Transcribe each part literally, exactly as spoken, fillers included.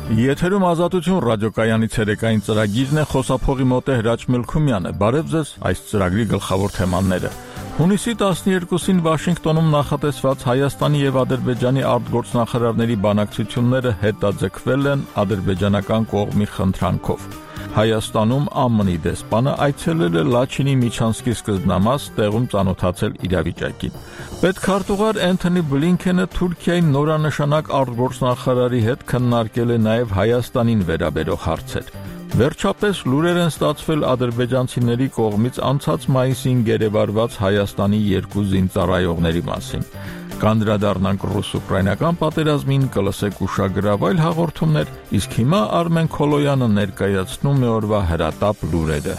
Եթերում ազատություն ռադիոկայանի ցերեկային ծրագիրն է, խոսափողի մոտ է Հրաչ Մելքումյանը։ Բարև ձեզ, այս ծրագրի գլխավոր թեմաները։ Հունիսի տասներկուսին Վաշինգտոնում նախատեսված Հայաստանի եւ Ադրբեջանի արտգործնախարարների բանակցությունները հետաձգվել են ադրբեջանական կողմի խնդրանքով։ Հայաստանում ԱՄՆ-ի դեսպանը այցելել է Լաչինի Միչանսկի սկզբնամաս, տեղում ծանոթացել իրավիճակին։ Պետքարտուղար Էնթոնի Բլինքենը Թուրքիայի նորանշանակ արտգործնախարարի հետ քննարկել է նաև Հայաստանին վերաբերող հարցեր։ Վերջապես լուրեր են ստացվել ադրբեջանցիների կողմից անցած մայիսին գերեվարված Հայաստանի երկու զինծառայողների մասին։ Կանդրադառնանք ռուս-ուկրաինական պատերազմին, կլսեք ուշագրավ այլ հաղորդումներ, իսկ հիմա Արմեն Քոլոյանը ներկայացնում է օրվա հրատապ լուրերը։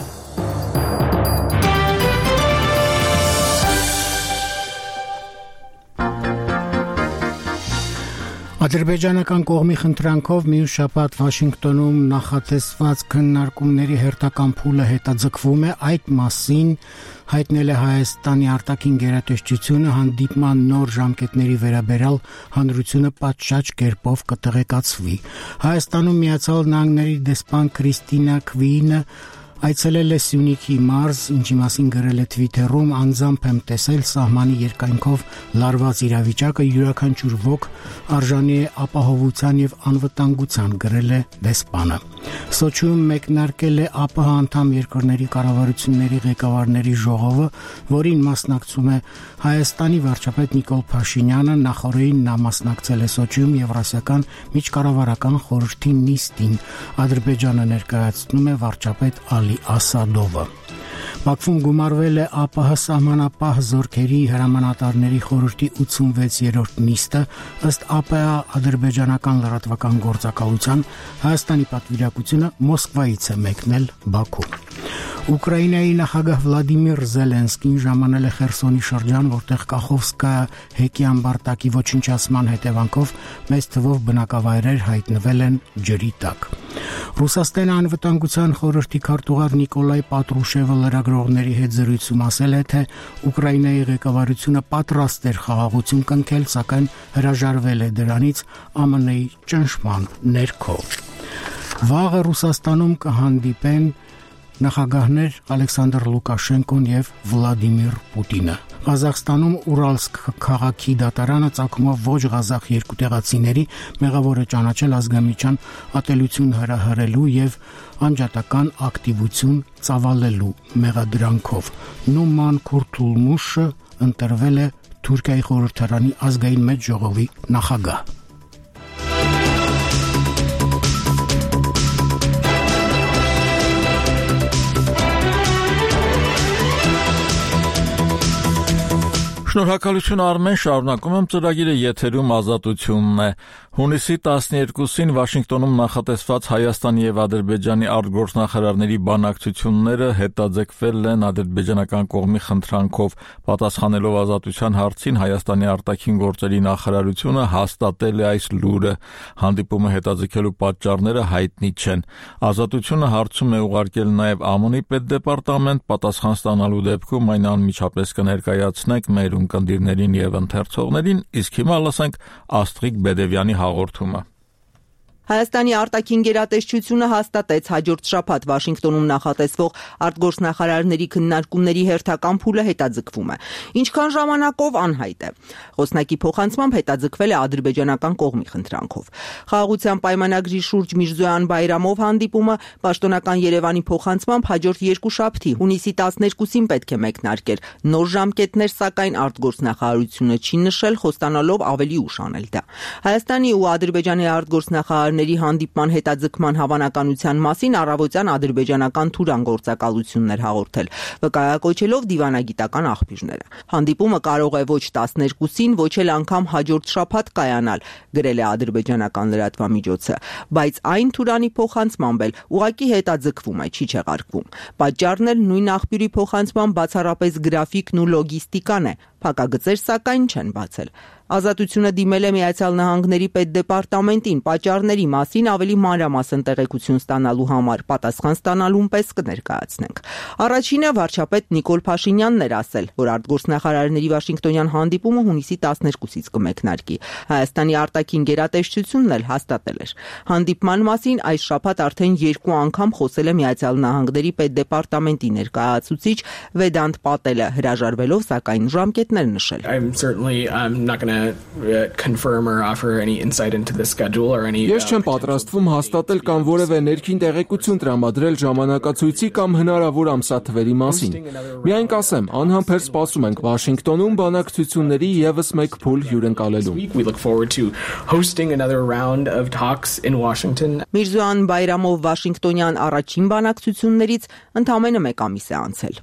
Ադրբեջանական կողմի խնդրանքով մյուս շաբաթ Վաշինգտոնում նախատեսված քննարկումների հերթական փուլը հետաձգվում է, այդ մասին հայտնել է Հայաստանի արտաքին գերատեսչությունը հանդիպման նոր ժամկետների վերաբերյալ հանրությունը պատշաճ կերպով կտեղեկացվի։ Հայաստանում Միացյալ Նահանգների դեսպան Քրիստինա Քվինը այցելել է Սյունիքի մարզ, ինչի մասին գրել է Թվիթերում, անձամբ եմ տեսել սահմանի երկայնքով լարված իրավիճակը, յուրաքանչյուր ոք արժանի է ապահովության եւ անվտանգության, գրել է դեսպանը։ Սոչիում մեկնարկել է ԱՊՀ անդամ երկրների կառավարությունների ղեկավարների ժողովը, որին մասնակցում է Հայաստանի վարչապետ Նիկոլ Փաշինյանը, նախորդին նա մասնակցել է Սոչիում Եվրասիական միջկառավարական խորհրդի նիստին, Ադրբեջանը ներկայացնում է վարչապետ Ալի Ասադովը։ Բաքվում գումարվել է ԱՊՀ սահմանապահ զորքերի հրամանատարների խորհրդի ութսունվեցերորդ նիստը, ըստ ԱՊՀ ադրբեջանական լրատվական գործակալության Հայաստանի պատվիրակությունը Մոսկվայից է մեկնել Բաքու։ Ուկրաինայի նախագահ Վլադիմիր Զելենսկին ժամանել է Խերսոնի շրջան, որտեղ Կախովսկայա հեկի ամբարտակի ոչնչացման հետևանքով մեծ թվով բնակավայրեր հայտնվել են ջրի տակ։ Ռուսաստանի անվտանգության խորհրդի քարտուղար Նիկոլայ Պատրուշևը լրագրողների հետ զրույցում ասել է, թե Ուկրաինայի ղեկավարությունը պատրաստ էր խաղաղություն կնքել, սակայն հրաժարվել է դրանից ԱՄՆ-ի ճնշման ներքո։ Վաղը Ռուսաստանում կհանդիպեն նախագահներ Ալեքսանդր Լուկաշենկոն եւ Վլադիմիր Պուտինը։ Ղազախստանում Ուրալսկ քաղաքի դատարանը ցակումով ոչ ղազախ երկու տեղացիների մեղավոր է ճանաչել ազգամիջյան ատելություն հրահրելու եւ անջատական ակտիվություն ծավալելու մեղադրանքով։ Նուման Քուրթուլմուշը ընտրվել է Թուրքիայի խորհրդարանի ազգային մեծ ժողովի նախագահ։ Շնորհակալություն Արմեն, շարունակում եմ ծրագիրը, եթերում ազատությունն է։ Հունիսի տասներկուսին Վաշինգտոնում նախատեսված Հայաստանի եւ Ադրբեջանի արտգործնախարարների բանակցությունները հետաձգվել են ադրբեջանական կողմի խնդրանքով։ Պատասխանելով ազատության հարցին, Հայաստանի արտաքին գործերի նախարարությունը հաստատել է այս լուրը։ Հանդիպումը հետաձգելու պատճառները հայտնի չեն։ Ազատությունը հարցում է ուղարկել նաեւ ԱՄՆ-ի պետդեպարտամենտ, պատասխան ստանալու դեպքում այն անմիջապես կներկայացնենք մեր ունկնդիրներին եւ ընթերցողներին, իսկ հիմա լսենք Աստղիկ Բեդևյանի հաղորդումը։ Հայաստանի արտաքին գերատեսչությունը հաստատեց հաջորդ շաբաթ Վաշինգտոնում նախատեսվող արտգործնախարարների քննարկումների հերթական փուլը հետաձգվում է։ Ինչքան ժամանակով անհայտ է։ Խոսնակի փոխանցմամբ հետաձգվել է ադրբեջանական կողմի խնդրանքով։ Խաղաղության պայմանագրի շուրջ Միրզոյան Բայրամով հանդիպումը պաշտոնական Երևանի փոխանցմամբ հաջորդ երկուշաբթի հունիսի տասներկուսին պետք է մեկնարկեր։ Նոր ժամկետներ, սակայն արտգործնախարարությունը չի նշել, խոստանալով ավելի ուշ անել դա։ Հայաստանի ու Ադրբեջանի արտգործնախարարների հանդիպման հետաձգման հավանականության մասին առավոտյան ադրբեջանական Թուրան գործակալություններ հաղորդել, վկայակոչելով դիվանագիտական աղբյուրները։ Հանդիպումը կարող է ոչ տասներկուսին, ոչ էլ անգամ հաջորդ շաբաթ կայանալ, գրել է ադրբեջանական լրատվամիջոցը, բայց այն Թուրանի փոխանցմամբ էլ ուղղակի հետաձգվում է, չի չեղարկվում։ Պատճառն էլ նույն աղբյուրի փոխանցմամբ բացառապես գրաֆիկն ու լոգիստիկան է, Փակագծեր սակայն չեն բացել։ Ազատությունը դիմել է Միացյալ Նահանգների պետդեպարտամենտին պատճառների մասին ավելի մանրամասն տեղեկություն ստանալու համար, պատասխան ստանալուն պես կներկայացնենք։ Առաջինը վարչապետ Նիկոլ Փաշինյանն էր ասել, որ արտգործնախարարների Վաշինգտոնյան հանդիպումը հունիսի տասներկուսից կմեկնարկի։ Հայաստանի արտաքին գերատեսչությունն էլ հաստատել էր։ Հանդիպման մասին այս շաբաթ արդեն երկու անգամ խոսել է Միացյալ Նահանգների պետդեպարտամենտի ներկայացուցիչ Վեդանտ Պատելը, հրաժարվելով սակայն ժամկետներ նշել։ I'm certainly I'm not going to confirm or offer any insight into the schedule or any Ես չեմ պատրաստվում հաստատել կամ որևէ ներքին տեղեկություն տրամադրել ժամանակացույցի կամ հնարավոր ամսաթվերի մասին։ Միայն կասեմ, անհամբեր սպասում ենք Վաշինգտոնում բանակցությունների ևս մեկ փուլ հյուրընկալելու։ We look forward to hosting another round of talks in Washington. Միրզոյան Բայրամով Վաշինգտոնյան առաջին բանակցություններից ընդամենը մեկ ամիս է անցել։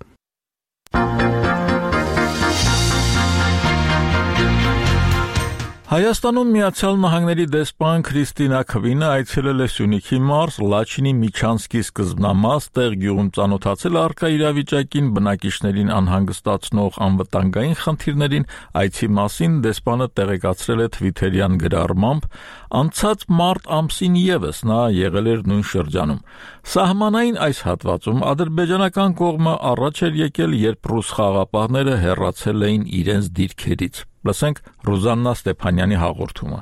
Հայաստանում Միացյալ Նահանգների դեսպան Քրիստինա Քվինը այցելել է Սյունիքի մարզ, Լաչինի Միչանսկի սկզբնամաս, տեղ գյուղում ծանոթացել առկա իրավիճակին, բնակիչներին անհանգստացնող անվտանգային խնդիրներին, այցի մասին դեսպանը տեղեկացրել է Թվիթերյան գրառմամբ, անցած մարտ ամսին ևս նա եղել էր նույն շրջանում։ Սահմանային այս հատվածում ադրբեջանական կողմը առաջ էր եկել, երբ ռուս խաղաղապահները հեռացել էին իրենց դիրքերից։ Լսենք Ռուզաննա Ստեփանյանի հաղորդումը։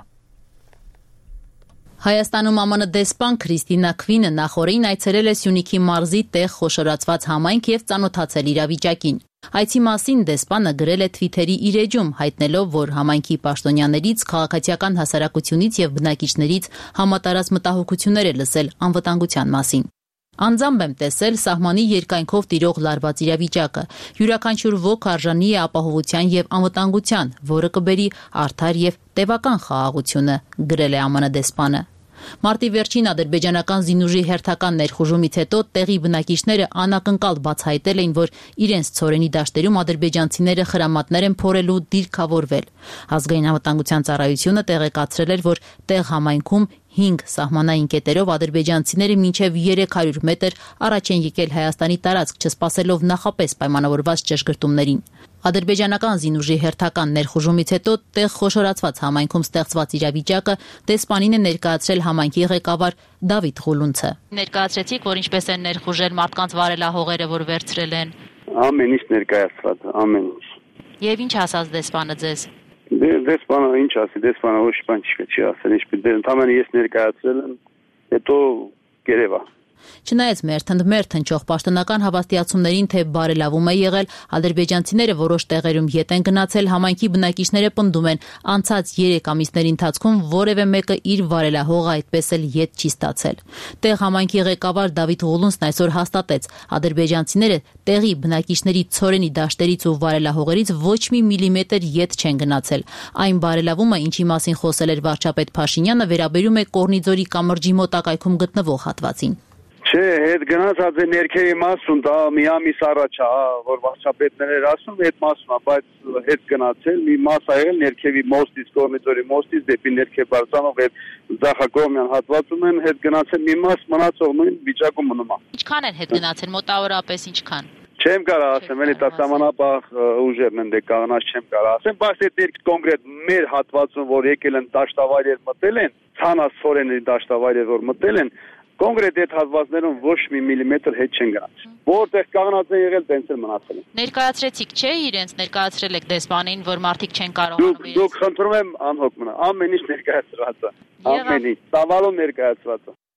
Հայաստանում ԱՄՆ դեսպան Քրիստինա Քվինը նախորդին այցելել է Սյունիքի մարզի տեղ խոշորացված համայնք եւ ծանոթացել իրավիճակին։ Այցի մասին դեսպանը գրել է Թվիթերի իր էջում, հայտնելով, որ համայնքի պաշտոնյաներից, քաղաքացիական հասարակությունից եւ բնակիչներից համատարած մտահոգություններ է լսել անվտանգության մասին։ Անձամբ եմ տեսել սահմանի երկայնքով տիրող լարված իրավիճակը։ Յուրաքանչյուր ոք արժանի է ապահովության եւ անվտանգության, որը կբերի արդար եւ տևական խաղաղությունը, գրել է ԱՄՆ դեսպանը։ Մարտի վերջին ադրբեջանական զինուժի հերթական ներխուժումից հետո տեղի բնակիչները անակնկալ բացահայտել էին, որ իրենց ցորենի դաշտերում ադրբեջանցիները խրամատներ են փորելու դիրքավորվել։ Ազգային անվտանգության ծառայությունը տեղեկացրել էր, որ տեղ համայնքում հինգ սահմանային կետերով ադրբեջանցիները մինչև երեք հարյուր մետր առաջ են եկել Հայաստանի տարածք, չսպասելով նախապես պայմանավորված ճշգրտումներին։ Ադրբեջանական զինուժի հերթական ներխուժումից հետո տեղ խոշորացված համայնքում ստեղծված իրավիճակը դեսպանին է ներկայացրել համայնքի ղեկավար Դավիթ Ղուլունցը։ Ներկայացրեցիք, որ ինչպես են ներխուժել մարդկանց վարելահողերը, որ վերցրել են։ Ամեն ինչ ներկայացված, ամեն ինչ։ Եվ ինչ ասաց դեսպանը ձեզ։ Դեսպանը ինչ ասի, դեսպանը ոչ բան չի ասել, ինչպես ընդամենը ես ներկայացրել եմ, հետո գերեվա։ Չնայած մերթ-ընդմերթ հնչող պաշտոնական հավաստիացումներին, թե բարելավում է եղել, ադրբեջանցիները որոշ տեղերում ետ են գնացել, համայնքի բնակիչները պնդում են, անցած երեք ամիսների ընթացքում որևէ մեկը իր վարելահողը այդպես էլ ետ չի ստացել։ Տեղ համայնքի ղեկավար Դավիթ Ղուլունցն այսօր հաստատեց, ադրբեջանցիները տեղի բնակիչների ցորենի դաշտերից ու վարելահողերից ոչ մի միլիմետր ետ չեն գնացել։ Այն բարելավումը, ինչի մասին խոսել էր վարչապետ Փաշինյանը, վերաբերում է Կորնիձորի կամրջի մոտակայքում գտնվող հատվածին։ Չէ, հետ գնացած է ներքևի մասում, դա մի ամիս առաջ է, որ վարչապետն էր ասում, այդ մասում է, բայց հետ գնացել, մի մաս ա եղել ներքևի մոստից, Կորնիձորի մոստից դեպի ներքև բարձրանող այդ ձախակողմյան հատվածում են հետ գնացել, մի մաս մնացող նույն վիճակում մնում է։ Ինչքան են հետ գնացել, մոտավորապես ինչքան։ Չեմ կարող ասեմ, էլի դա սահմանապահ ուժերն են դե կանգնած, չեմ կարող ասեմ, բայց այդ ներք կոնկրետ մեր հատվածում, որ եկել են դաշտավայրեր մտել են, ցանասորենի դաշտավայրեր որ մտել են, կոնկրետ այդ հատվածներում ոչ մի միլիմետր հետ չեն գնացել։ Որտեղ կանգնած են եղել, տենց էլ մնացել են։ Ներկայացրեցիք, չէ՞, իրենց ներկայացրել եք դեսպանին, որ մարդիկ չեն կարողանում։ Դուք դուք խնդրում եմ անհոգ մնա, ամեն ինչ ներկայացրած է։ Ամեն ինչ, ծավալով ներկայացված է։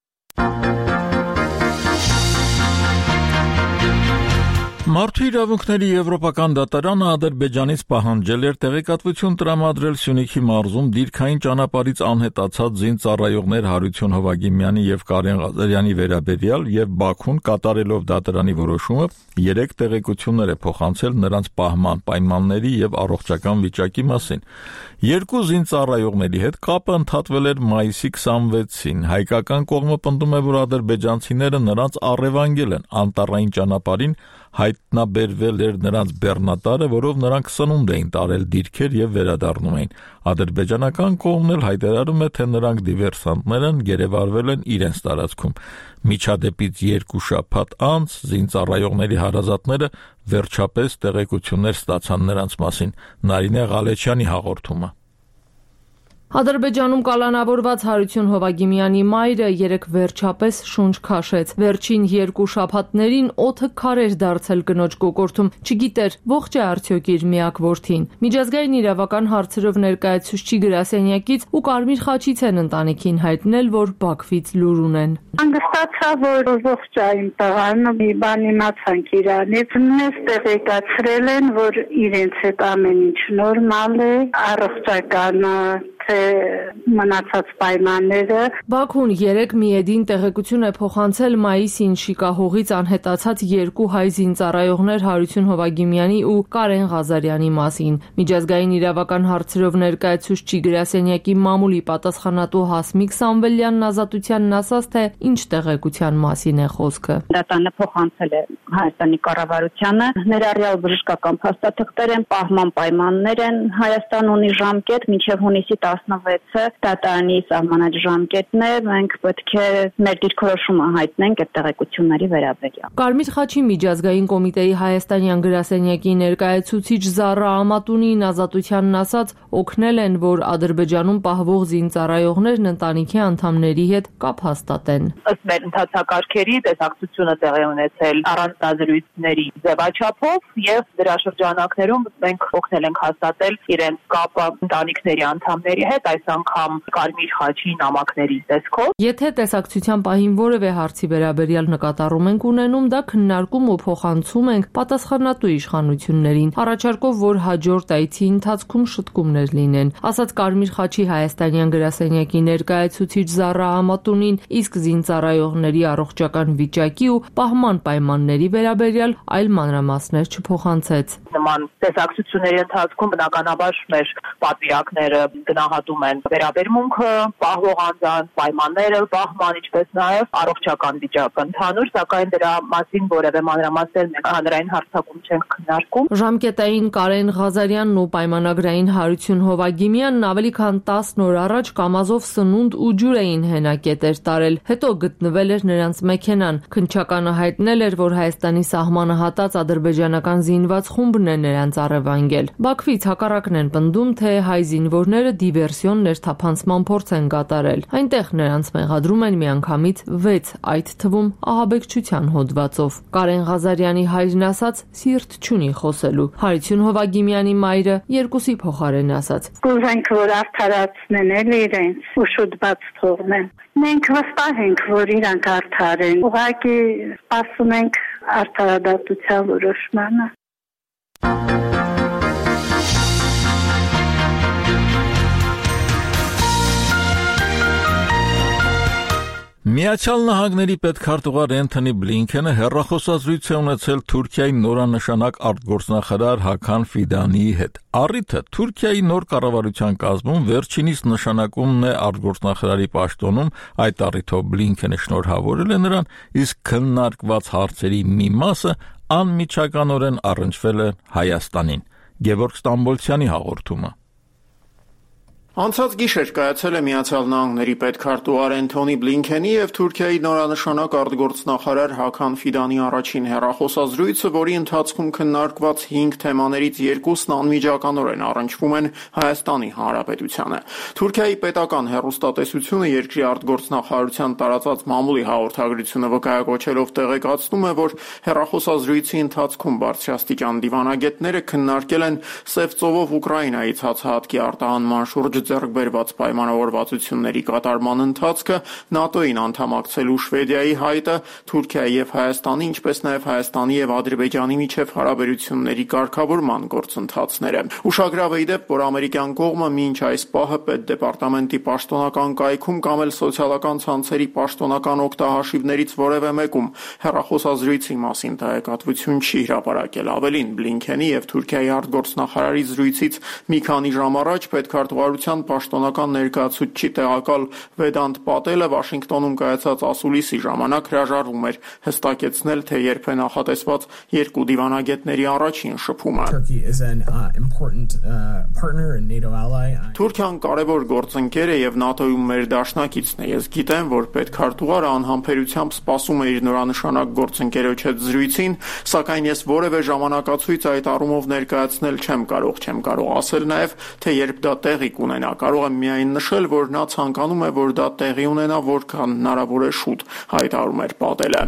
Մարդու իրավունքների եվրոպական դատարանը Ադրբեջանից պահանջել էր տեղեկատվություն տրամադրել Սյունիքի մարզում դիրքային ճանապարհից անհետացած զինծառայողներ Հարություն Հովագիմյանի եւ Կարեն Ղազարյանի վերաբերյալ եւ Բաքուն կատարելով դատարանի որոշումը երեք տեղեկություններ է փոխանցել նրանց պահման պայմանների եւ առողջական վիճակի մասին։ Երկու զինծառայողների հետ կապը ընդհատվել էր մայիսի քսանվեցին։ Հայկական կողմը պնդում է, որ ադրբեջանցիները նրանց առևանգել են անտառային ճանապարհին հայտնաբերվել էր նրանց բեռնատարը, որով նրանք սնունդ էին տարել դիրքեր եւ վերադառնում էին։ Ադրբեջանական կողմն էլ հայտարարում է, թե նրանք դիվերսանտներ են, գերեվարվել են իրենց տարածքում։ Միջադեպից երկու շաբաթ անց զինծառայողների հարազատները վերջապես տեղեկություններ ստացան նրանց մասին։ Նարինե Ղալեչյանի հաղորդումը։ Ադրբեջանում կալանավորված Հարություն Հովագիմյանի մայրը երեկ վերջապես շունչ քաշեց։ Վերջին երկու շաբաթներին օդը քար էր դարձել կնոջ կոկորդում, չգիտեր ողջ է արդյոք իր միակ որդին։ Միջազգային իրավական հարցերով ներկայացուցչի գրասենյակից ու Կարմիր խաչից են ընտանիքին հայտնել, որ Բաքվից լուր ունեն։ Հանգստացա, որ ողջ է իմ տղան, մի բան իմացանք իրանից, մեզ տեղեկացրել են, որ իրենց հետ ամեն ինչ նորմալ է, առողջական մնացած պայմանները։ Բաքուն երեկ միեդին տեղեկություն է փոխանցել մայիսին Շիկահողից անհետացած երկու հայ զինծառայողներ Հարություն Հովագիմյանի ու Կարեն Ղազարյանի մասին։ Միջազգային իրավական հարցերով ներկայացուցչի գրասենյակի մամուլի պատասխանատու Հասմիկ Սամվելյանն ազատությանն ասաց, թե ինչ տեղեկության մասին է խոսքը։ Դատանը փոխանցել է Հայաստանի կառավարությանը, ներառյալ բժշկական փաստաթղթեր են, պահման պայմաններ են, Հայաստան ունի ժամկետ մինչև հունիսի տասնվեցը դատարանի սահմանած ժամկետն է, մենք պետք է մեր դիրքորոշումը հայտնենք այդ տեղեկությունների վերաբերյալ։ Կարմիր խաչի միջազգային կոմիտեի հայաստանյան գրասենյակի ներկայացուցիչ Զառա Ամատունին ազատությանն ասաց, օգնել են, որ Ադրբեջանում պահվող զինծառայողներն ընտանիքի անդամների հետ կապ հաստատեն։ Ըստ մեր ընթացակարգերի տեսակցությունը տեղի ունեցել առանց դազրույցների ձևաչափով եւ դրա շրջանակներում մենք օգնել ենք հաստատել իրենց կապը ընտանիքների անդամների հետ, այս անգամ Կարմիր խաչի նամակների տեսքով։ Եթե տեսակցության պահին որևէ հարցի վերաբերյալ նկատառում ենք ունենում, դա քննարկում ու փոխանցում ենք պատասխանատու իշխանություններին, առաջարկով, որ հաջորդ այցի ընթացքում շտկումներ լինեն, ասաց Կարմիր խաչի հայաստանյան գրասենյակի ներկայացուցիչ Զառա Ամատունին, իսկ զինծառայողների առողջական վիճակի ու պահման պայմանների վերաբերյալ այլ մանրամասներ չփոխանցեց։ Նման տեսակցությունների ընթացքում բնականաբար մեր պատվիրակները գնահատում են վերաբերմունքը, պահվող անձանց պայմանները, պահման, ինչպես նաև առողջական վիճակը ընդհանուր, սակայն դրա մասին որևէ մանրամասներ մենք հանրային հարցակում չենք քննարկում։ Ժամկետային Կարեն Ղազարյանն ու պայմանագրային Հարություն Հովագիմյանն ավելի քան տասն օր առաջ Կամազով սնունդ ու ջուր էին հենակետեր տարել, հետո գտնվել էր նրանց մեքենան։ Քննչականը հայտնել էր, որ Հայաստանի սահմանը հատած ադրբեջանական զինված խումբն է նրանց առևանգել։ Բաքվից հակառակն են պնդում, թե հայ զինվորները դիվերսիոն ներթափանցման փորձ են կատարել։ Այնտեղ նրանց մեղադրում են միանգամից վեց, այդ թվում ահաբեկչության հոդվածով։ Կարեն Ղազարյանի հայրն ասաց, սիրտ չունի խոսելու։ Հարություն Հովագիմյանի մայրը երկուսի փոխարեն ասաց. Կուզենք, որ արդարացնեն էլ իրենց ու շուտ բաց թողնեն։ Մենք վստահ ենք, որ իրանք արդար են։ Ուղղակի սպասում ենք արդարադատության որոշմանը։ Միացյալ Նահանգների պետքարտուղար Էնթոնի Բլինքենը հեռախոսազրույց է ունեցել Թուրքիայի նորանշանակ արտգործնախարար Հական Ֆիդանիի հետ։ Առիթը Թուրքիայի նոր կառավարության կազմում վերջինիս նշանակումն է արտգործնախարարի պաշտոնում, այդ առիթով Բլինքենը շնորհավորել է նրան, իսկ քննարկված հարցերի մի մասը անմիջականորեն առնչվել է Հայաստանին։ Գևորգ Ստամբոլցյանի հաղորդումը։ Անցած գիշեր կայացել է Միացյալ Նահանգների պետքարտուղար Էնթոնի Բլինքենի եւ Թուրքիայի նորանշանակ արտգործնախարար Հական Ֆիդանի առաջին հեռախոսազրույցը, որի ընթացքում քննարկված հինգ թեմաներից երկուսն անմիջականորեն առնչվում են Հայաստանի Հանրապետությանը։ Թուրքիայի պետական հեռուստատեսությունը երկրի արտգործնախարարության տարածած մամուլի հաղորդագրությունը վկայակոչելով տեղեկացնում է, որ հեռախոսազրույցի ընթացքում բարձրաստիճան դիվանագետները քննարկել են Սև ծովով Ուկրաինայից հացահատքի արտահանման շուրջ ձեռք բերված պայմանավորվածությունների կատարման ընթացքը, ՆԱՏՕ-ին անդամակցելու Շվեդիայի հայտը, Թուրքիայի եւ Հայաստանի, ինչպես նաեւ Հայաստանի եւ Ադրբեջանի միջև հարաբերությունների կարգավորման գործընթացները։ Ուշագրավ է դեպ, որ ամերիկյան կողմը մինչ այս պահը պետդեպարտամենտի պաշտոնական կայքում կամ էլ սոցիալական ցանցերի պաշտոնական օգտահաշիվներից որևէ մեկում հեռախոսազրույցի մասին տեղեկատվություն չի հրապարակել։ Ավելին, Բլինքենի եւ Թուրքիայի արտգործնախարարի զրույցից մի քանի ժամ առաջ պետքարտուղարության հանրության պաշտոնական ներկայացուցիչ տեղակալ Վեդանտ Պատելը Վաշինգտոնում կայացած ասուլիսի ժամանակ հրաժարվում էր հստակեցնել, թե երբ է նախատեսված երկու դիվանագետների առաջին շփումը։ Թուրքիան կարևոր գործընկեր է եւ ՆԱՏՕ-ում մեր դաշնակիցն է։ Ես գիտեմ, որ պետքարտուղարը անհամբերությամբ սպասում է իր նորանշանակ գործընկերոջ հետ զրույցին, սակայն ես որևէ ժամանակացույց այդ առումով ներկայացնել չեմ կարող, չեմ կարող ասել նաեւ, թե երբ դա տեղի կունենա։ Կարող եմ միայն նշել, որ նա ցանկանում է, որ դա տեղի ունենա որքան հնարավոր է շուտ, հայտարարում էր Պատելը։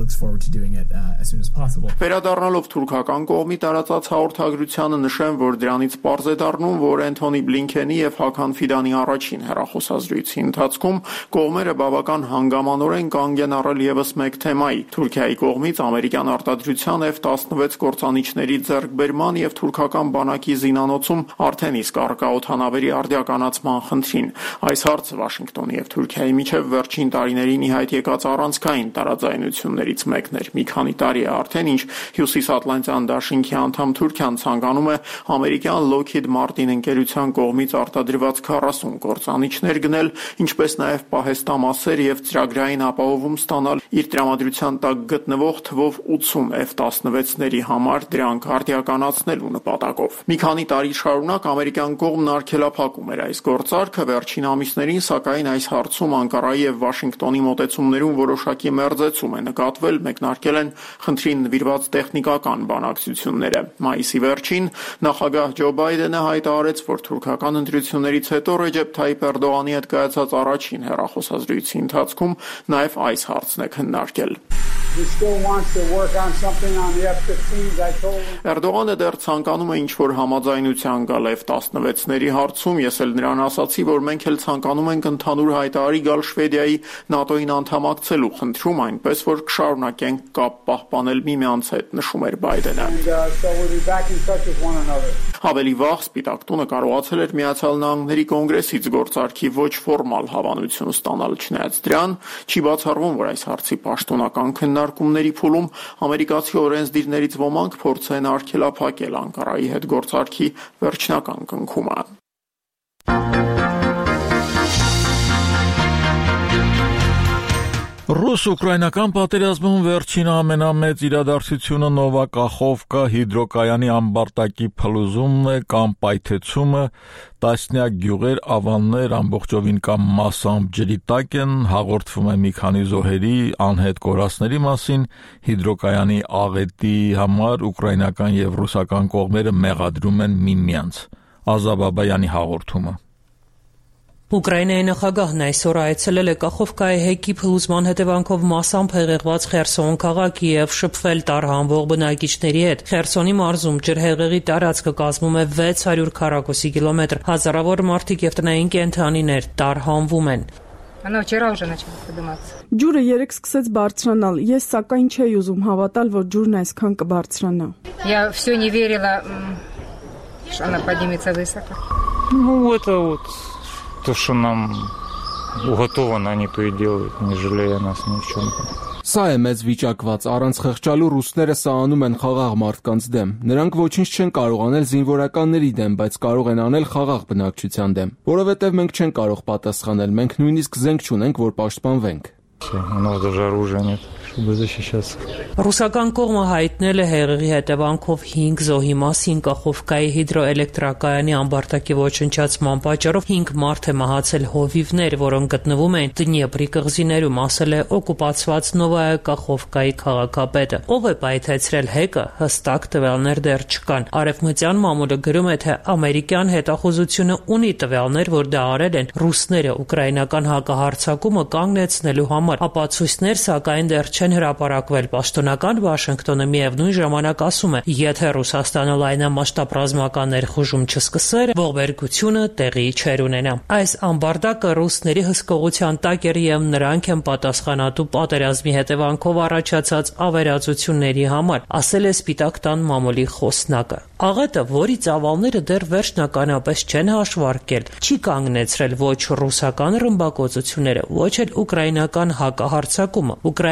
Վերադառնալով թուրքական կողմի տարածած հաղորդագրությանը նշեմ, որ դրանից պարզ է դառնում, որ Էնթոնի Բլինքենի եւ Հական Ֆիդանի առաջին հեռախոսազրույցի ընթացքում կողմերը բավական հանգամանորեն կանգ են առել եւս մեկ թեմայի՝ Թուրքիայի կողմից ամերիկյան արտադրության Էֆ տասնվեց կործանիչների ձեռքբերման եւ թուրքական բանակի զինանոցում արդեն իսկ առկա օդանավերի արդիականացման խնդրին։ Այս հարցը Վաշինգտոնի եւ Թուրքիայի միջև վերջին տարիներին ի հայտ եկած առանցքային տարաձայնություններից մեկն էր։ Մի քանի տարի է արդեն, ինչ Հյուսիսատլանտյան դաշինքի անդամ Թուրքիան ցանկանում է ամերիկյան Lockheed Martin ընկերության կողմից արտադրված քառասուն կործանիչներ գնել, ինչպես նաև պահեստամասեր եւ ծրագրային ապահովում ստանալ իր տրամադրության տակ գտնվող թվով ութսուն Էֆ տասնվեցների համար դրանք արդիականացնելու նպատակով։ Մի քանի տարի շարունակ ամերիկյան կողմն արգելափակում էր այս գործարքը, վերջին ամիսներին սակայն այս հարցում Անկարայի եւ Վաշինգտոնի մոտեցումներում որոշակի մերձեցում է նկատվել, մեկնարկել են խնդրին նվիրված տեխնիկական բանակցությունները։ Մայիսի վերջին նախագահ Ջո Բայդենը հայտարարեց, որ թուրքական ընտրություններից հետո Ռեջեփ Թայիփ Էրդողանի հետ կայացած առաջին հեռախոսազրույցի ընթացքում նաև այս հարցն է քննարկել։ Էրդողանը դեռ ցանկանում է ինչ-որ համաձայնության գալ Էֆ տասնվեցների հարցում, ես էլ նրան ասացի, որ մենք էլ ցանկանում ենք ընդհանուր հայտարարի գալ Շվեդիայի ՆԱՏՕ-ին անդամակցելու խնդրում, այնպես որ կշարունակենք կապ պահպանել միմյանց հետ, նշում էր Բայդենը։ Ավելի վաղ Սպիտակ տունը կարողացել էր Միացյալ Նահանգների կոնգրեսից գործարքի ոչ ֆորմալ հավանություն ստանալ, չնայած դրան չի բացառվում, որ այս հարցի պաշտոնական քննարկումների փուլում ամերիկացի օրենսդիրներից ոմանք փորձեն արգելափակել Անկարայի հետ գործարքի վերջնական կնքումը։ Ռուս-ուկրաինական պատերազմում վերջին ամենամեծ իրադարձությունը Նովակախովկա հիդրոկայանի ամբարտակի փլուզումն է կամ պայթեցումը, տասնյակ գյուղեր, ավաններ ամբողջովին կամ մասամբ ջրի տակ են, հաղորդվում է մի քանի զոհերի անհետ կորածների մասին, հիդրոկայանի աղետի համար ուկրաինական եւ ռուսական կողմերը մեղադրում են միմյանց։ Ազա Բաբայանի հաղորդումը։ Ուկրաինայի նախագահն այսօր այցելել է Կախովկայի հեկի փլուզման հետևանքով մասամբ հեղեղված Խերսոն քաղաքի եւ շփվել տարհանվող բնակիչների հետ։ Խերսոնի մարզում ջրհեղեղի տարածքը կազմում է վեց հարյուր քառակուսի կիլոմետր։ Հազարավոր մարդիկ եւ տնային կենդանիներ տարհանվում են։ Ջուրը երեք սկսեց բարձրանալ։ Ես սակայն չէի ուզում հավատալ, որ ջուրն այսքան կբարձրանա։ Я всё не верила, что она поднимется высоко. Ну это вот то, что нам уготовано, они то и делают, не жалея нас ни в чем. Սա է մեծ վիճակված, առանց խղճալու ռուսները սա անում են խաղաղ մարդկանց դեմ։ Նրանք ոչինչ չեն կարող անել զինվորականների դեմ, բայց կարող են անել խաղաղ բնակչության դեմ, որովհետև մենք չենք կարող պատասխանել, մենք նույնիսկ զենք չունենք, որ պաշտպանվենք։ У нас даже оружия нет, чтобы защищаться. Ռուսական կողմը հայտնել է հեղեղի հետևանքով հինգ զոհի մասին Կախովկայի հիդրոէլեկտրակայանի ամբարտակի ոչնչացման պատճառով հինգ մարդ է մահացել հովիվներ, որոնք գտնվում են Դնիեպրի կղզիներում, ասել է օկուպացված Նովայա Կախովկայի քաղաքապետը։ Ով է պայթեցրել հեկը, հստակ տվյալներ դեռ չկան։ Արևմտյան մամուլը գրում է, թե ամերիկյան հետախուզությունը ունի տվյալներ, որ դա արել են ռուսները ուկրաինական հակահարձակումը կանգնեցնելու համար։ Ապացույցներ սակայն դեռ չեն հրապարակվել։ Պաշտոնական Վաշինգտոնը միևնույն ժամանակ ասում է, եթե Ռուսաստանը լայնամասշտաբ ռազմական ներխուժում չսկսեր, ողբերգությունը տեղի չէր ունենա։ Այս ամբարտակը ռուսների հսկողության տակ էր եւ նրանք են պատասխանատու պատերազմի հետևանքով առաջացած ավերածությունների համար, ասել է Սպիտակ տան մամուլի խոսնակը։ Աղետը, որի ծավալները դեռ վերջնականապես չեն հաշվարկել, չի կանգնեցրել ոչ ռուսական ռմբակոծությունները, ոչ էլ ուկրաինական հակահարձակումը։ Ուկրաինական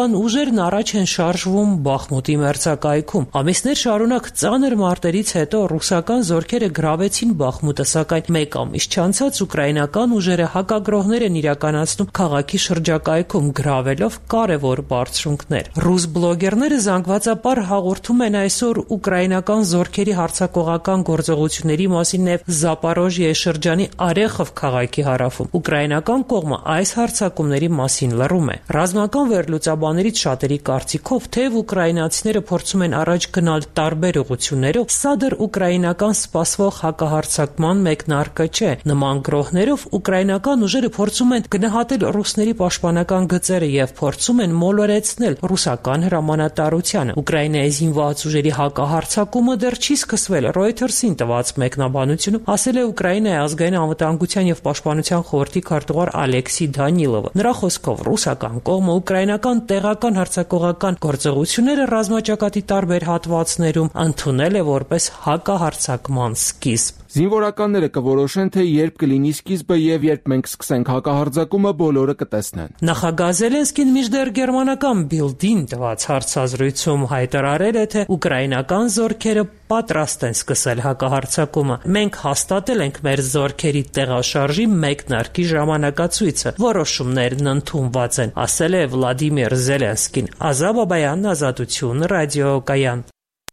ուկրաինական ուժերն առաջ են շարժվում Բախմուտի մերձակայքում։ Ամիսներ շարունակ ծանր մարտերից հետո ռուսական զորքերը գրավեցին Բախմուտը, սակայն մեկ ամիս չանցած ուկրաինական ուժերը հակագրողներ են իրականացնում քաղաքի շրջակայքում, գրավելով կարևոր բարձունքներ։ Ռուս բլոգերները զանգվածաբար հաղորդում են այսօր ուկրաինական զորքերի հարձակողական գործողությունների մասին նաև Զապորոժիե շրջանի Արեխով քաղաքի հարավում։ Ուկրաինական կողմը այս հարձակումների մասին լռում է։ Ռազմական վերլուծաբաններից շատերի կարծիքով, թեև ուկրաինացիները փորձում են առաջ գնալ տարբեր ուղղություններով, սա դեռ ուկրաինական սպասվող հակահարձակման մեկնարկը չէ։ Նման գրոհներով ուկրաինական ուժերը փորձում են գնահատել ռուսների պաշտպանական գծերը եւ փորձում են մոլորեցնել ռուսական հրամանատարությանը։ Ուկրաինայի զինված ուժերի հակահարձակումը դեռ չի սկսվել։ Reuters-ին տված մեկնաբանությունում ասել է Ուկրաինայի ազգային անվտանգության եւ պաշտպանության խորհրդի քարտուղար Ալեքսի Դանիլովը։ Նրա խոսքով ռուսական կողմը ուկրաինական տեղական հարձակողական գործողությունները ռազմաճակատի տարբեր հատվածներում ընդունել է որպես հակահարձակման սկիզբ։ Զինվորականները կորոշեն, թե երբ կլինի սկիզբը եւ երբ մենք սկսենք հակահարձակումը, բոլորը կտեսնեն։ Նախագահ Զելենսկին մինչդեռ գերմանական Bild-ին տված հարցազրույցում հայտարարել է, թե ուկրաինական զորքերը պատրաստ են սկսել հակահարձակումը։ Մենք հաստատել ենք մեր զորքերի տեղաշարժի մեկնարկի ժամանակացույցը, որոշումներն ընդունված են, ասել է Վլադիմիր Զելենսկին։ Ազա Բաբայան, Ազատություն, ռադիոկայան։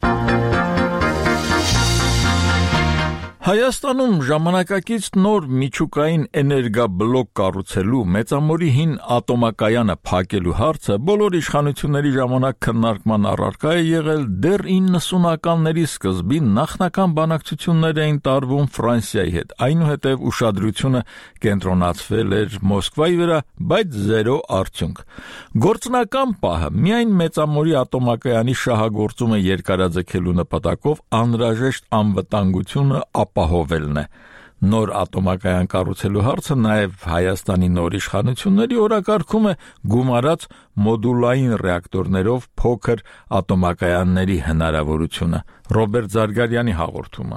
Հայաստանում ժամանակակից նոր միջուկային էներգաբլոկ կառուցելու մեծամորի հին ատոմակայանը փակելու հարցը բոլոր իշխանությունների ժամանակ քննարկման առարկա է եղել դեռ իննսունականների սկզբին նախնական բանակցություններ էին տարվում Ֆրանսիայի հետ, այնուհետև ուշադրությունը կենտրոնացվել էր Մոսկվայի վրա, բայց զերո արդյունք։ Գործնական պահը միայն մեծամորի ատոմակայանի շահագործումը երկարաձգելու նպատակով անհրաժեշտ անվտանգությունը ապահովելն է։ Նոր ատոմակայան կառուցելու հարցը նաև Հայաստանի նոր իշխանությունների օրակարգում է գումարած մոդուլային ռեակտորներով փոքր ատոմակայանների հնարավորությունը։ Ռոբերտ Զարգարյանի հաղորդումը։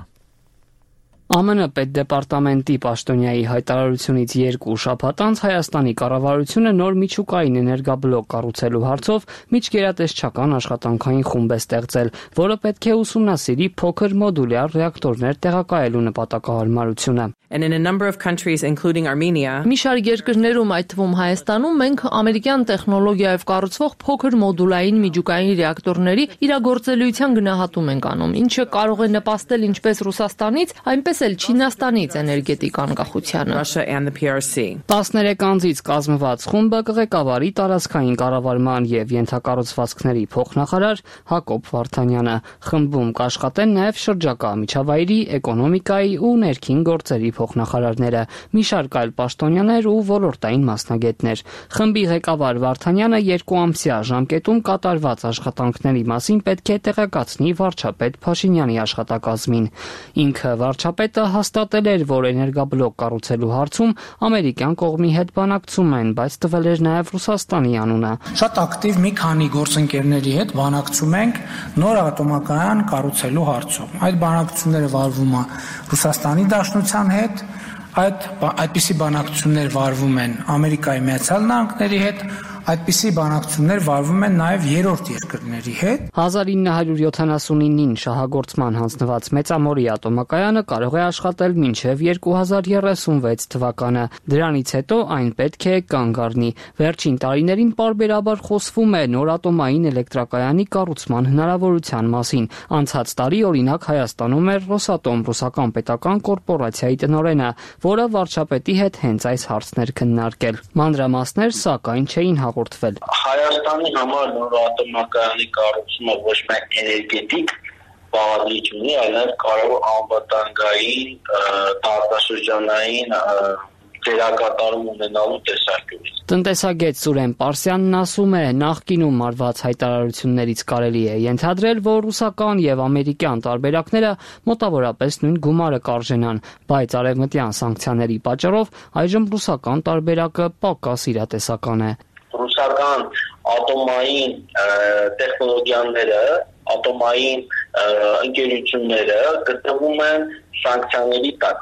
ԱՄՆ պետդեպարտամենտի պաշտոնյայի հայտարարությունից երկու շաբաթ անց Հայաստանի կառավարությունը նոր միջուկային էներգաբլոկ կառուցելու հարցով միջգերատեսչական աշխատանքային խումբ է ստեղծել, որը պետք է ուսումնասիրի փոքր մոդուլյար ռեակտորներ տեղակայելու նպատակահարմարությունը։ And in a number of countries, including Armenia, մի շարք երկրներում, այդ թվում Հայաստանում, մենք ամերիկյան տեխնոլոգիայով կառուցվող փոքր մոդուլային միջուկային ռեակտորների իրագործելիության գնահատում ենք անում, ինչը կարող է նպաստել ինչպես Ռուսաստանից, այնպես էլ Չինաստանից էներգետիկ անկախությանը։ Russia and the P R C. տասներեք անձից կազմված խումբը կղեկավարի տարածքային կառավարման եւ ենթակառուցվածքների փոխնախարար Հակոբ Վարդանյանը։ Խմբում կաշխատեն նաեւ շրջակա միջավայրի, էկոնոմիկայի ու ներքին գործերի փոխնախարարները, մի շարք այլ պաշտոնյաներ ու ոլորտային մասնագետներ։ Խմբի ղեկավար Վարդանյանը երկու ամսյա ժամկետում կատարված աշխատանքների մասին պետք է տեղեկացնի վարչապետ Փաշինյանի աշխատակազմին։ Ինքը վարչապետը հաստատել էր, որ էներգաբլոկ կառուցելու հարցում ամերիկյան կողմի հետ բանակցում են, բայց տվել էր նաև Ռուսաստանի անունը։ Շատ ակտիվ մի քանի գործընկերների հետ բանակցում ենք նոր ատոմակայան կառուցելու հարցում։ Այդ բանակցությունները վարվում է Ռուսաստանի Դաշնության հետ, այդ այդպիսի բանակցություններ վարվում են Ամերիկայի Միացյալ Նահանգների հետ, այդպիսի բանակցություններ վարվում են նաև երրորդ երկրների հետ։ հազար ինը հարյուր յոթանասունինին շահագործման հանձնված մեծամորի ատոմակայանը կարող է աշխատել մինչև երկու հազար երեսունվեց թվականը։ Դրանից հետո այն պետք է կանգ առնի։ Վերջին տարիներին պարբերաբար խոսվում է նոր ատոմային էլեկտրակայանի կառուցման հնարավորության մասին։ Անցած տարի օրինակ Հայաստանում էր Ռոսատոմ ռուսական պետական կորպորացիայի տնօրենը, որը վարչապետի հետ հենց այս հարցն էր քննարկել։ Մանրամասներ սակայն չէին հաղորդվել։ Հայաստանի համար նոր ատոմակայանի կառուցումը ոչ միայն էներգետիկ բաղադրիչ ունի, այլ նաև կարող անվտանգային, տարածաշրջանային դերակատարում ունենալու տեսանկյունից։ Տնտեսագետ Սուրեն Պարսյանն ասում է, նախկինում արված հայտարարություններից կարելի է ենթադրել, որ ռուսական եւ ամերիկյան տարբերակները մոտավորապես նույն գումարը կարժենան, բայց արևմտյան սանկցիաների պատճառով այժմ ռուսական տարբերակը պակաս իրատեսական է։ Ռուսական ատոմային տեխնոլոգիաները, ատոմային ընկերությունները գտնվում են սանկցիաների տակ,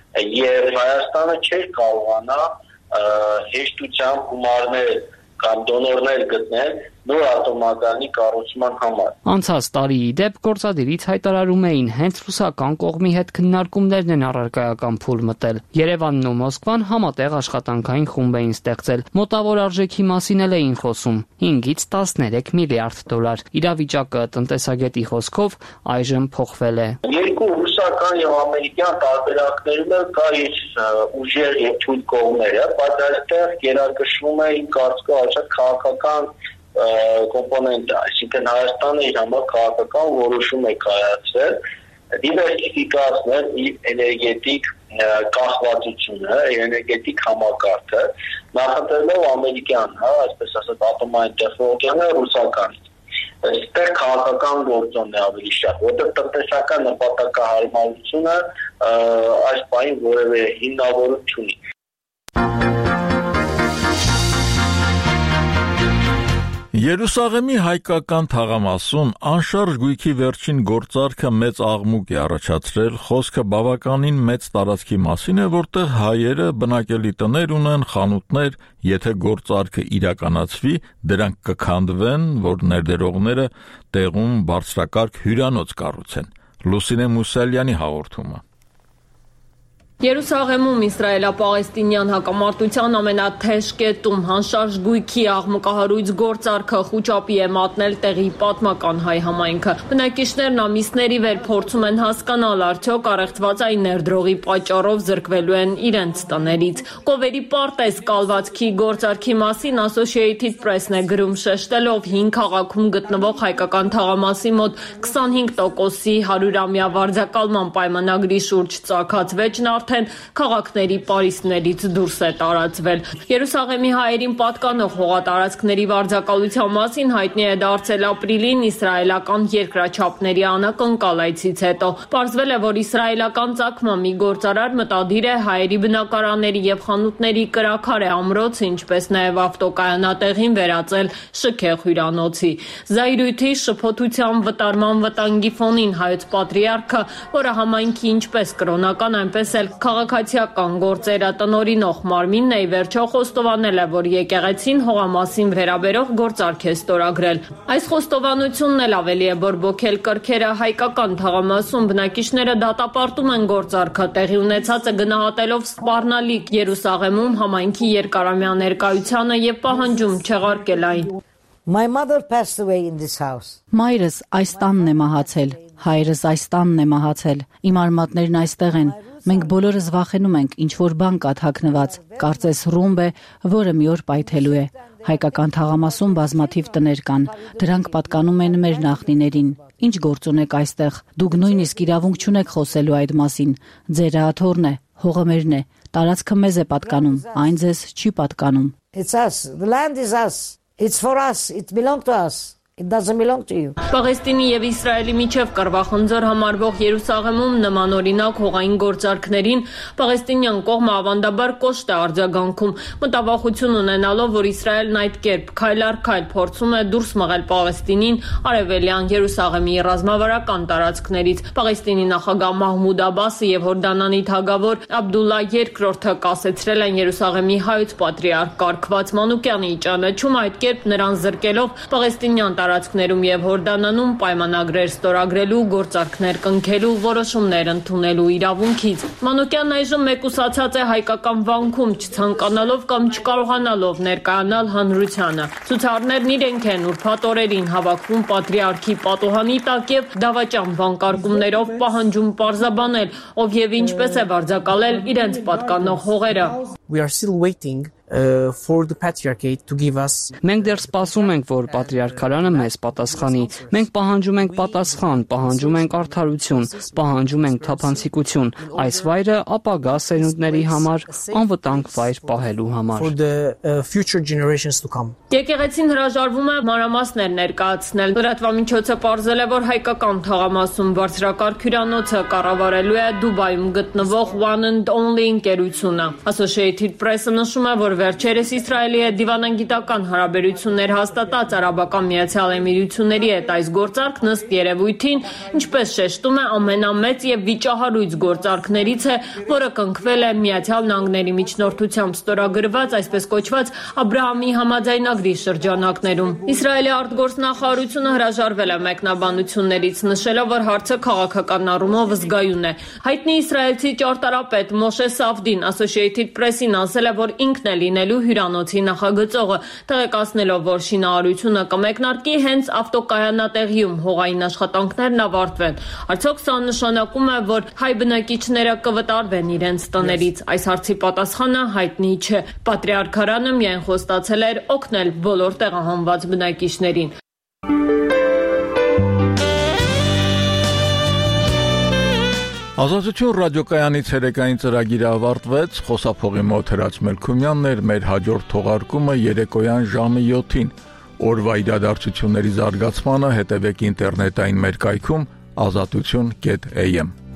եւ Հայաստանը չէր կարողանա հեշտությամբ գումարներ կամ դոնորներ գտնել նոր ատոմակայանի կառուցման համար։ Անցած տարիի դեպ գործադիրից հայտարարում էին հենց ռուսական կողմի հետ քննարկումներն են առարկայական փուլ մտել։ Երևանն ու Մոսկվան համատեղ աշխատանքային խումբ էին ստեղծել։ Մոտավոր արժեքի մասին էլ էին խոսում՝ հինգից տասներեք միլիարդ դոլար։ Իրավիճակը տնտեսագետի խոսքով այժմ փոխվել է։ Երկու ռուսական եւ ամերիկյան տարբերակներում էլ կա իր ուժեր եւ թույլ կողմերը, բայց այստեղ գերակշռում է իմ կարծիքով շատ քաղաքական կոմպոնենտը, այսինքն Հայաստանը իր համար քաղաքական որոշում է կայացրել դիվերսիֆիկացնել իր էներգետիկ կախվածությունը, էներգետիկ համակարգը, նախընտրելով ամերիկյան, հա, այսպես ասած, ատոմային տեխնոլոգիաները ռուսականից։ Այստեղ քաղաքական գործոնն է ավելի շատ, որտեղ տնտեսական նպատակահարմարությունը այս բանի որևէ հիմնավորում չունի։ Երուսաղեմի հայկական թաղամասում անշարժ գույքի վերջին գործարքը մեծ աղմուկ է առաջացրել, խոսքը բավականին մեծ տարածքի մասին է, որտեղ հայերը բնակելի տներ ունեն, խանութներ, եթե գործարքը իրականացվի, դրանք կքանդվեն, որ ներդրողները տեղում բարձրակարգ հյուրանոց կառուցեն։ Լուսինե Մուսալյանի հաղորդումը։ Երուսաղեմում իսրայելա-պաղեստինյան հակամարտության ամենաթեժ կետում հանշարժ գույքի աղմկահարույց գործարքը խուճապի է մատնել տեղի պատմական հայ համայնքը։ Բնակիչներն ամիսների վեր փորձում են հասկանալ, արդյոք առեղծվածային ներդրողի պատճառով զրկվելու են իրենց տներից։ Կովերի պարտեզ կալվածքի գործարքի մասին Associated Press-ն է գրում, շեշտելով հին քաղաքում գտնվող հայկական թաղամասի մոտ քսանհինգ տոկոսի հարյուրամյա վարձակալման պայմանագրի շուրջ ծագած վեճն արդեն քաղաքների պարիսպներից դուրս է տարածվել։ Երուսաղեմի հայերին պատկանող հողատարածքների վարձակալության մասին հայտնի է դարձել ապրիլին իսրայելական երկրաչափների անակնկալ այցից հետո։ Պարզվել է, որ իսրայելական ծագման մի գործարար մտադիր է հայերի բնակարանների եւ խանութների կրաքարե ամրոցը, ինչպես նաեւ ավտոկայանատեղին վերածել շքեղ հյուրանոցի։ Զայրույթի, շփոթության, վտարման վտանգի ֆոնին հայոց պատրիարքը, որը համայնքի ինչպես կրոնական, այնպես էլ քաղաքացիական գործերը տնօրինող մարմինն է, ի վերջո խոստովանել է, որ եկեղեցին հողամասին վերաբերող գործարք է ստորագրել։ Այս խոստովանությունն էլ ավելի է բորբոքել կրքերը հայկական թաղամասում բնակիչները դատապարտում են գործարքը, տեղի ունեցածը գնահատելով սպառնալիք Երուսաղեմում համայնքի երկարամյա ներկայությանը եւ պահանջում չեղարկել այն։ My mother passed away in this house. Մայրս այս տանն է մահացել, հայրս այս տանն է մահացել, իմ արմատներն այստեղ են։ Մենք բոլորս վախենում ենք, ինչ որ բան կա թաքնված, կարծես ռումբ է, որը մի օր պայթելու է։ Հայկական թաղամասում բազմաթիվ տներ կան, դրանք պատկանում են մեր նախնիներին։ Ինչ գործ ունեք այստեղ, դուք նույնիսկ իրավունք չունեք խոսելու այդ մասին։ Ձեր աթոռն է, հողը մերն է, տարածքը մեզ է պատկանում, այն ձեզ չի պատկանում։ It's us. The land is us. It's for us. It belongs to us. It doesn't belong to you. Պաղեստինի եւ Իսրայելի միջև կռվախնձոր համարվող Երուսաղեմում նմանօրինակ հողային գործարքներին պաղեստինյան կողմը ավանդաբար կոշտ է արձագանքում, մտավախություն ունենալով, որ Իսրայելն այդ կերպ քայլ առ քայլ փորձում է դուրս մղել Պաղեստինին արևելյան Երուսաղեմի ռազմավարական տարածքներից։ Պաղեստինի նախագահ Մահմուդ Աբասը եւ Հորդանանի թագավոր Աբդուլլա երկրորդը կասեցրել են Երուսաղեմի հայոց պատրիարք Կարգված Մանուկյանի ճանաչում, այդ կերպ նրան զրկելով պաղեստինյան տարածքներում եւ Հորդանանում պայմանագրեր ստորագրելու, գործարքներ կնքելու, որոշումներ ընդունելու իրավունքից։ Մանուկյանն այժմ մեկուսացած է հայկական վանքում, չցանկանալով կամ չկարողանալով ներկայանալ հանրությանը։ Ցուցարներն իրենք են ուրբաթ օրերին հավաքվում պատրիարքի պատուհանի տակ եւ դավաճան վանկարկումներով պահանջում պարզաբանել, ով եւ ինչպես է վարձակալել իրենց պատկանող հողերը։ We are still waiting Uh, for the patriarchate to give us. Մենք դեռ սպասում ենք, որ պատրիարքարանը մեզ պատասխանի։ Մենք պահանջում ենք պատասխան, պահանջում ենք արդարություն, պահանջում ենք թափանցիկություն։ Այս վայրը ապագա սերունդների համար անվտանգ վայր պահելու համար։ For the uh, future generations to come. Եկեղեցին հրաժարվում է մանրամասներ ներկայացնել։ Լրատվամիջոցը պարզել է, որ հայկական թաղամասում բարձրակարգ հյուրանոցը կառավարելու է Դուբայում գտնվող One and Only ընկերությունը։ Associated Associated Press-ը նշում է, որ վերջերս Իսրայելի հետ դիվանագիտական հարաբերություններ հաստատած Արաբական Միացյալ Էմիրությունների հետ այս գործարքն ըստ երևույթին, ինչպես շեշտում է, ամենամեծ եւ վիճահարույց գործարքներից է, որը կնքվել է Միացյալ Նահանգների միջնորդությամբ ստորագրված, այսպես կոչված Աբրահամի համաձայնագրի շրջանակներում։ Իսրայելի արտգործնախարարությունը հրաժարվել է մեկնաբանություններից, նշելով, որ հարցը քաղաքական առումով զգայուն է։ Հայտնի իսրայելցի ճարտարապետ Մոշե Սավդին Associated Press-ին ասել է, որ ինքն է լինելու հյուրանոցի նախագծողը, տեղեկացնելով, որ շինարարությունը կմեկնարկի հենց ավտոկայանատեղիում հողային աշխատանքներն ավարտվեն։ Արդյոք սա նշանակում է, որ հայ բնակիչները կվտարվեն իրենց տներից։ Այս հարցի պատասխանը հայտնի չէ։ Պատրիարքարանը միայն խոստացել էր օգնել բոլոր տեղահանված բնակիչներին։ Ազատություն ռադիոկայանի ցերեկային ծրագիրը ավարտվեց, խոսափողի մոտ Հրաչ Մելքումյանն էր, մեր հաջորդ թողարկումը երեկոյան ժամը յոթին։ Օրվա իրադարձությունների զարգացմանը հետևեք ինտերնետային մեր կայքում ազատություն կետ էյ էմ։